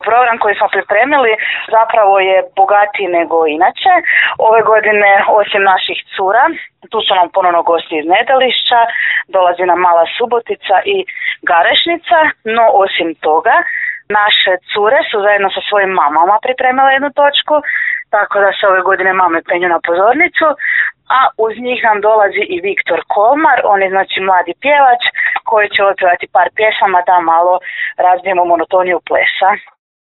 program koji smo pripremili zapravo je bogatiji nego inače. Ove godine, osim naših cura, tu su nam ponovno gosti iz Nedelišća, dolazi nam Mala Subotica i Garešnica, no osim toga, naše cure su zajedno sa svojim mamama pripremile jednu točku, tako da se ove godine mame penju na pozornicu, a uz njih nam dolazi i Viktor Kolmar, on je znači mladi pjevač koji će otpjevati par pjesama da malo razbijemo monotoniju plesa.